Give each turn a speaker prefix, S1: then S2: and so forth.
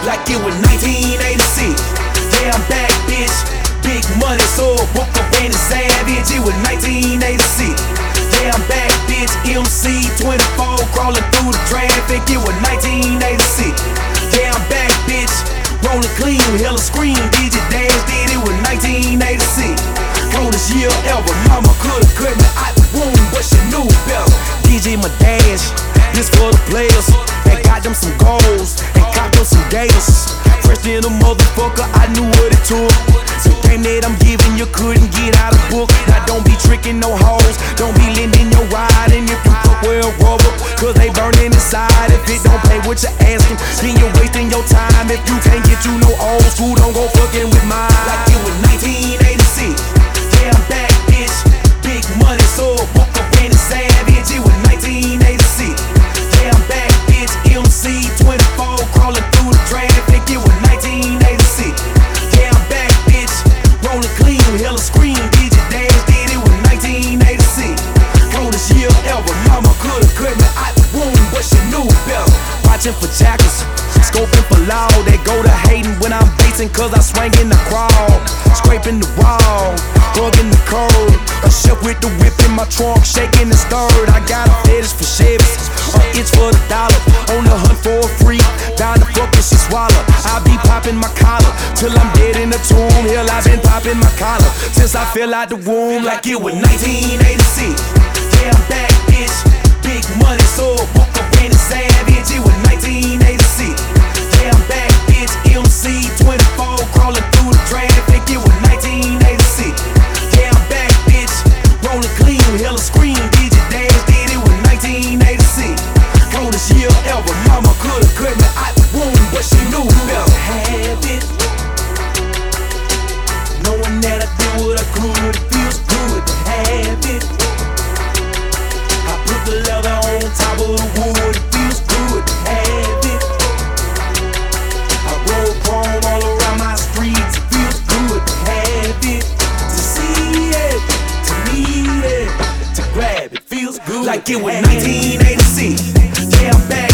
S1: like it was 1986. Yeah, I'm back, bitch. Big money, so woke up in the savage. It was 1986. Yeah, I'm back, bitch. MC 24 crawling through the traffic. It was 1986. Yeah, I'm back, bitch. Rolling clean, hella scream. Did you dance? Did it was 1986. Coldest year ever. Mama could've cut me out the womb, but she knew better. DJ my dash, this for the players that got them some goals and caught them some gators. Fresh in a motherfucker, I knew what it took. The game that I'm giving you couldn't get out of book. Now don't be tricking no hoes, don't be lending your ride. And if you fuck well rubber, cause they burning inside. If it don't pay what you're asking, then you're wasting your time. If you can't get you no old school, don't go fucking with mine. Like it was 1986. Yeah, I'm back, bitch. Big money, so woke up in the savage. It was 1986. Yeah, I'm back, bitch. MC 24 crawling through the traffic. It was 1986. Yeah, I'm back, bitch. Rolling clean, hella scream. Did you dance? Did it was 1986. Coldest year ever. Mama could've cut me out the womb, but she knew better. Watching for jackets, scoping for law. They go to hating when I'm basing, cause I swang in the crowd. Scraping the wall, hugging the curb. A chef with the whip in my trunk, shaking and stirred. I got a fetish for Chevys, an itch for the dollar. On the hunt for a freak, down the fuck and she swallow. I be popping my collar, till I'm dead in the tomb. Hell, I been popping my collar, since I fell out the womb. Like it was 1986. Yeah, I'm back, bitch. Big money, so woke up in the savage. It was 1986. Yeah, I'm back, bitch. MC 24 crawling through the traffic. It was 1986. Yeah, I'm back, bitch. Rolling clean, hella scream. Did you dance? Did it was 1986. Coldest year ever. Mama could've cut me out the womb, but she knew better. Have it. Knowing that I did what I could, it feels good to have it. I put the leather on top of the wood, it feels good to have it. I roll chrome all around my streets, it feels good to have it. To see it, to need it, to grab it, feels good. Like it was 1986. Yeah, I'm back.